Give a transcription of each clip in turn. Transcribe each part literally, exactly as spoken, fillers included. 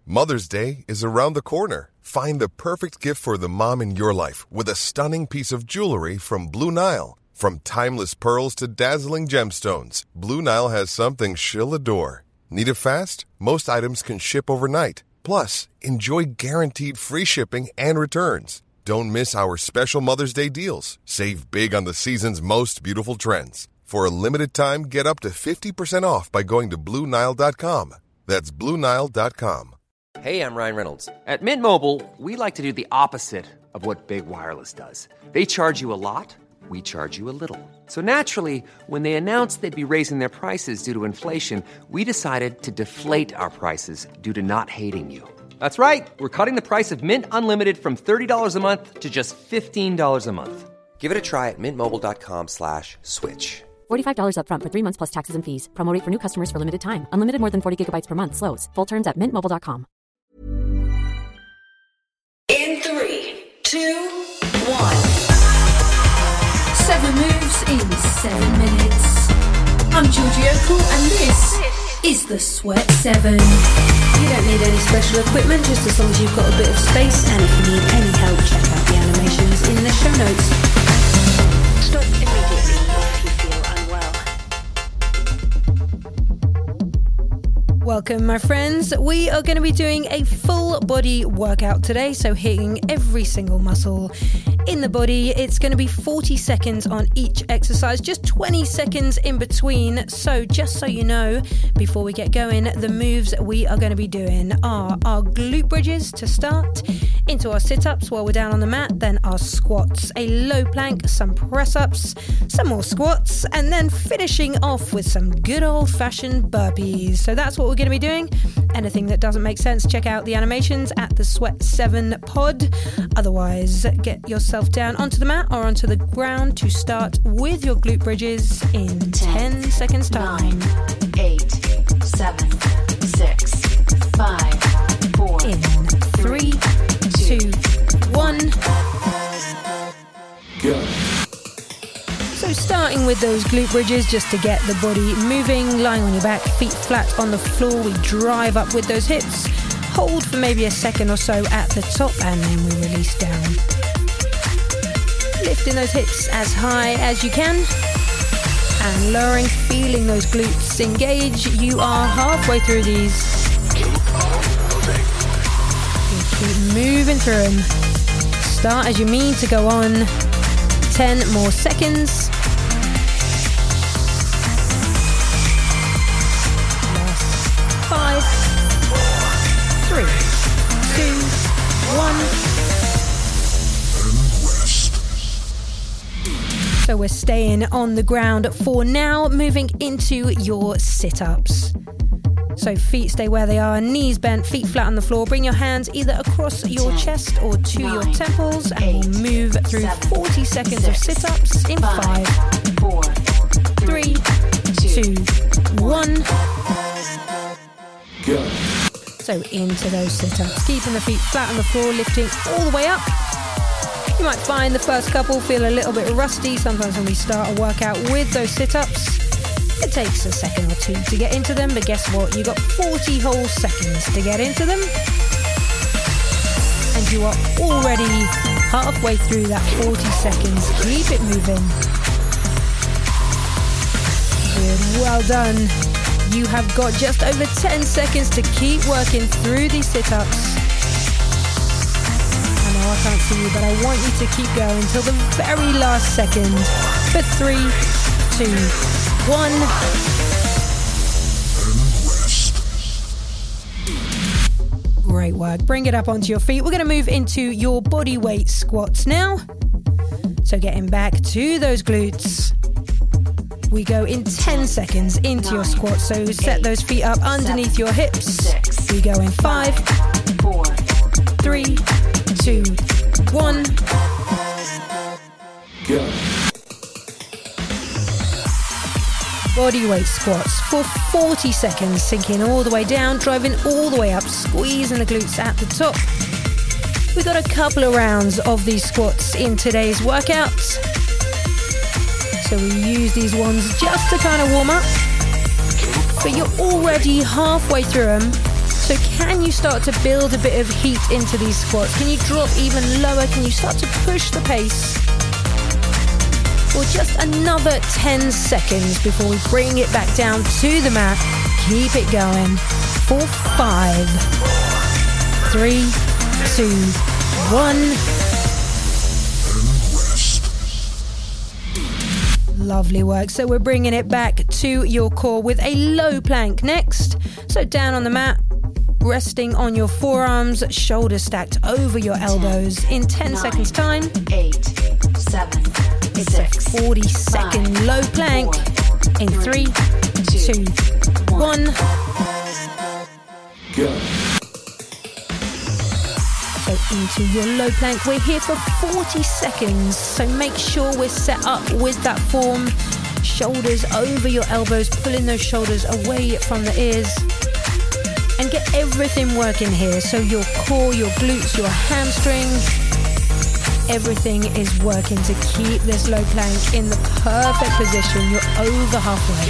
Mother's Day is around the corner. Find the perfect gift for the mom in your life with a stunning piece of jewelry from Blue Nile. From timeless pearls to dazzling gemstones, Blue Nile has something she'll adore. Need it fast? Most items can ship overnight. Plus, enjoy guaranteed free shipping and returns. Don't miss our special Mother's Day deals. Save big on the season's most beautiful trends. For a limited time, get up to fifty percent off by going to Blue Nile dot com. That's Blue Nile dot com. Hey, I'm Ryan Reynolds. At Mint Mobile, we like to do the opposite of what Big Wireless does. They charge you a lot, we charge you a little. So naturally, when they announced they'd be raising their prices due to inflation, we decided to deflate our prices due to not hating you. That's right. We're cutting the price of Mint Unlimited from thirty dollars a month to just fifteen dollars a month. Give it a try at mintmobile.com slash switch. forty-five dollars up front for three months plus taxes and fees. Promo rate for new customers for limited time. Unlimited more than forty gigabytes per month. Slows full terms at mint mobile dot com. In three, two, one. Seven moves in seven minutes. I'm Georgie Okell and this is the Sweat Seven. You don't need any special equipment, just as long as you've got a bit of space, and if you need any help, check out the animations in the show notes. Stop immediately if you feel unwell. Welcome, my friends. We are going to be doing a full body workout today, so hitting every single muscle in the body. It's going to be forty seconds on each exercise, just twenty seconds in between. So just so you know, before we get going, the moves we are going to be doing are our glute bridges to start, into our sit-ups while we're down on the mat, then our squats, a low plank, some press-ups, some more squats, and then finishing off with some good old-fashioned burpees. So that's what we're going to be doing. Anything that doesn't make sense, check out the animations at the Sweat seven pod. Otherwise, get yourself down onto the mat or onto the ground to start with your glute bridges in ten, ten seconds time. nine, eight, seven, six, five, four, in three, two, one. Go. So starting with those glute bridges, just to get the body moving, lying on your back, feet flat on the floor, we drive up with those hips, hold for maybe a second or so at the top, and then we release down. Lifting those hips as high as you can, and lowering, feeling those glutes engage. You are halfway through these. You keep moving through them. Start as you mean to go on. ten more seconds. Last five, three, two, one. So we're staying on the ground for now, moving into your sit-ups. So feet stay where they are, knees bent, feet flat on the floor. Bring your hands either across your chest or to your temples, and we'll move through forty seconds of sit-ups in five, four, three, two, one. Go. So into those sit-ups, keeping the feet flat on the floor, lifting all the way up. You might find the first couple feel a little bit rusty. Sometimes when we start a workout with those sit-ups, it takes a second or two to get into them, but guess what? You got forty whole seconds to get into them. And you are already halfway through that forty seconds. Keep it moving. Good, well done. You have got just over ten seconds to keep working through these sit-ups. I know I can't see you, but I want you to keep going until the very last second. For three, two, one. Great work. Bring it up onto your feet. We're going to move into your body weight squats now. So getting back to those glutes. We go in ten seconds into your squats. So set those feet up underneath your hips. We go in five, four, three, two, one. Go. Body weight squats for forty seconds, sinking all the way down, driving all the way up, squeezing the glutes at the top. We've got a couple of rounds of these squats in today's workout. So we use these ones just to kind of warm up. But you're already halfway through them. So can you start to build a bit of heat into these squats? Can you drop even lower? Can you start to push the pace? For just another ten seconds before we bring it back down to the mat. Keep it going. For five, three, two, one. Lovely work. So we're bringing it back to your core with a low plank next. So down on the mat, resting on your forearms, shoulders stacked over your elbows. In ten Nine, seconds time, eight, seven, it's six, a forty second five, low plank. Four, in three, two, two one. Go. So into your low plank. We're here for forty seconds. So make sure we're set up with that form. Shoulders over your elbows, pulling those shoulders away from the ears. And get everything working here. So your core, your glutes, your hamstring, everything is working to keep this low plank in the perfect position. You're over halfway.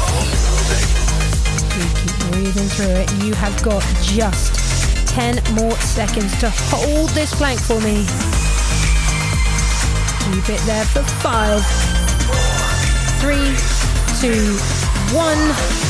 You keep breathing through it. You have got just ten more seconds to hold this plank for me. Keep it there for five, three, two, one.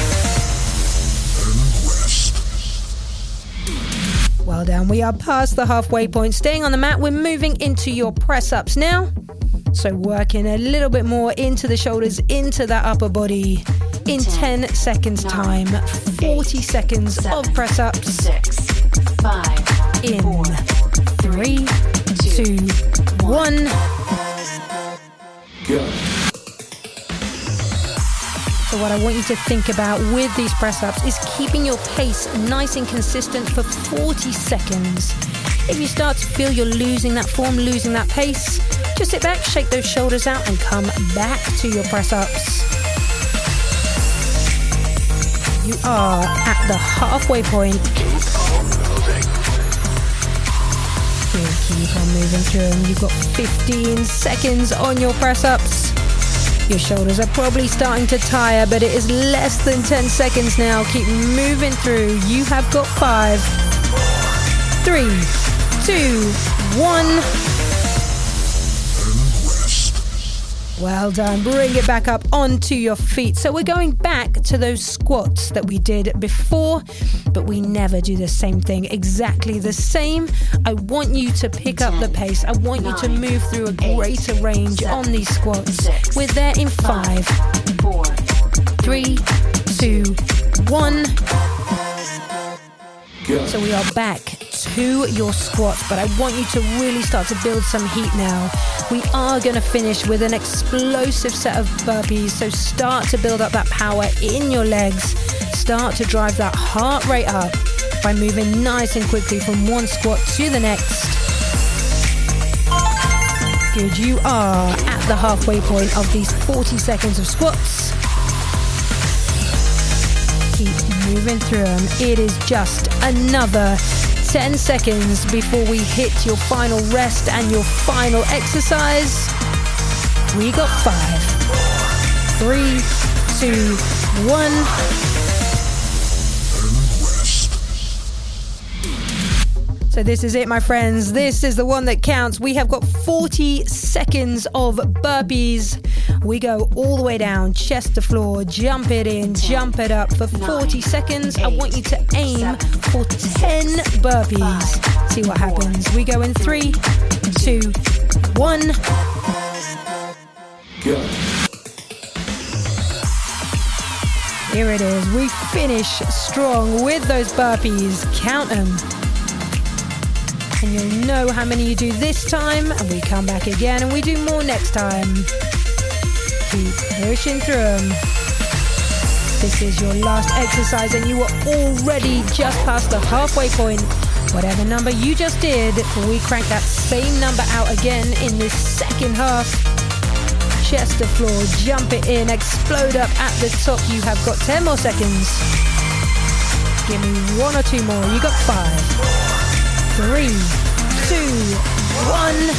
Well done. We are past the halfway point. Staying on the mat, we're moving into your press-ups now. So working a little bit more into the shoulders, into that upper body. In ten, ten seconds nine, time, forty eight, seconds seven, of press-ups. Six, five, in four, three, two, two one. Go. So what I want you to think about with these press-ups is keeping your pace nice and consistent for forty seconds. If you start to feel you're losing that form, losing that pace, just sit back, shake those shoulders out and come back to your press-ups. You are at the halfway point. Good, keep on moving through them. You've got fifteen seconds on your press-ups. Your shoulders are probably starting to tire, but it is less than ten seconds now. Keep moving through. You have got five, three, two, one. Well done. Bring it back up onto your feet. So we're going back to those squats that we did before, but we never do the same thing exactly the same. I want you to pick up the pace. I want you to move through a greater range on these squats. We're there in five, four, three, two, one. So we are back to your squats, but I want you to really start to build some heat now. We are going to finish with an explosive set of burpees, so start to build up that power in your legs. Start to drive that heart rate up by moving nice and quickly from one squat to the next. Good, you are at the halfway point of these forty seconds of squats. Keep moving through them. It is just another ten seconds before we hit your final rest and your final exercise. We got five, three, two, one. So this is it, my friends. This is the one that counts. We have got forty seconds of burpees. We go all the way down, chest to floor, jump it in, jump it up for forty seconds. I want you to aim for ten burpees. See what happens. We go in three, two, one. Go. Here it is. We finish strong with those burpees. Count them. And you'll know how many you do this time, and we come back again and we do more next time. Keep pushing through them. This is your last exercise and you are already just past the halfway point. Whatever number you just did, we crank that same number out again in this second half. Chest to floor, jump it in, explode up at the top. You have got ten more seconds. Give me one or two more. You got five, three, two, one.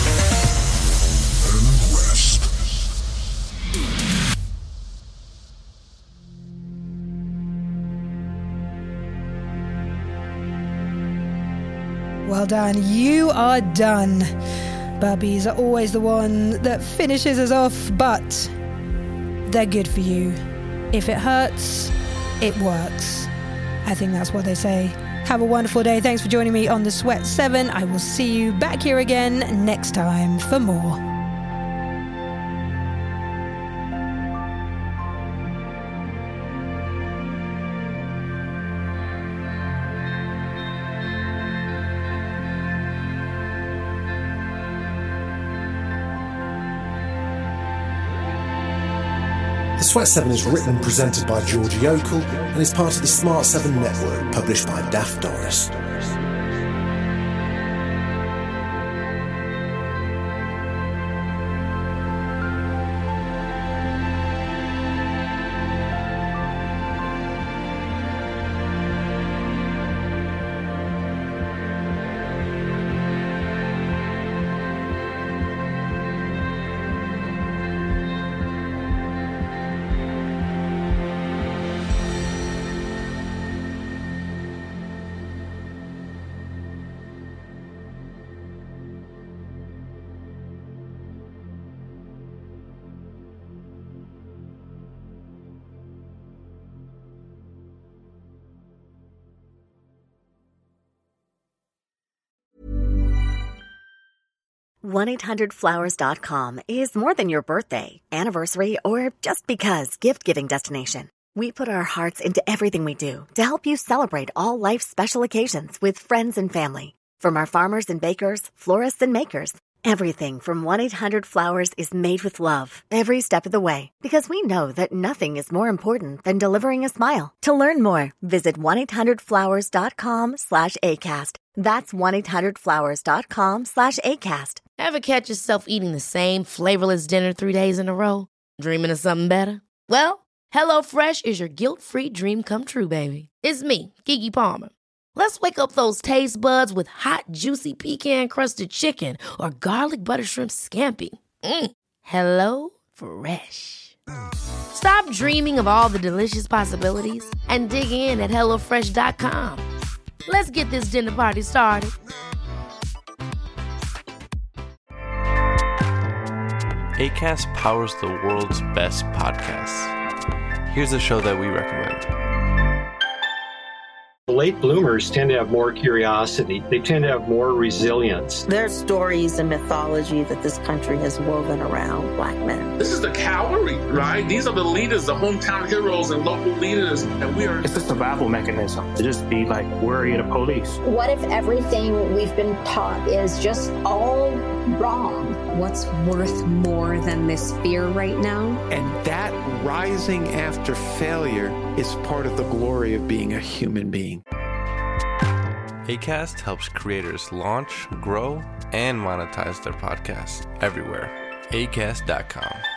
Well done. You are done. Burpees are always the one that finishes us off, but they're good for you. If it hurts, it works. I think that's what they say. Have a wonderful day. Thanks for joining me on The Sweat seven. I will see you back here again next time for more. The Sweat seven is written and presented by Georgie Okell and is part of the Smart seven network, published by Daft Doris. one eight hundred flowers dot com is more than your birthday, anniversary, or just because gift-giving destination. We put our hearts into everything we do to help you celebrate all life's special occasions with friends and family. From our farmers and bakers, florists and makers, everything from one eight hundred flowers is made with love every step of the way, because we know that nothing is more important than delivering a smile. To learn more, visit one eight hundred flowers dot com slash ACAST. That's one eight hundred flowers dot com slash ACAST. Ever catch yourself eating the same flavorless dinner three days in a row? Dreaming of something better? Well, HelloFresh is your guilt-free dream come true, baby. It's me, Keke Palmer. Let's wake up those taste buds with hot, juicy pecan-crusted chicken or garlic butter shrimp scampi. Mm. Hello Fresh. Stop dreaming of all the delicious possibilities and dig in at hello fresh dot com. Let's get this dinner party started. Acast powers the world's best podcasts. Here's a show that we recommend. Late bloomers tend to have more curiosity. They tend to have more resilience. There's stories and mythology that this country has woven around Black men. This is the cavalry, right? These are the leaders, the hometown heroes and local leaders. And we are... It's a survival mechanism to just be like worry of the police. What if everything we've been taught is just all wrong? What's worth more than this fear right now? And that rising after failure is part of the glory of being a human being. Acast helps creators launch, grow, and monetize their podcasts everywhere. acast dot com.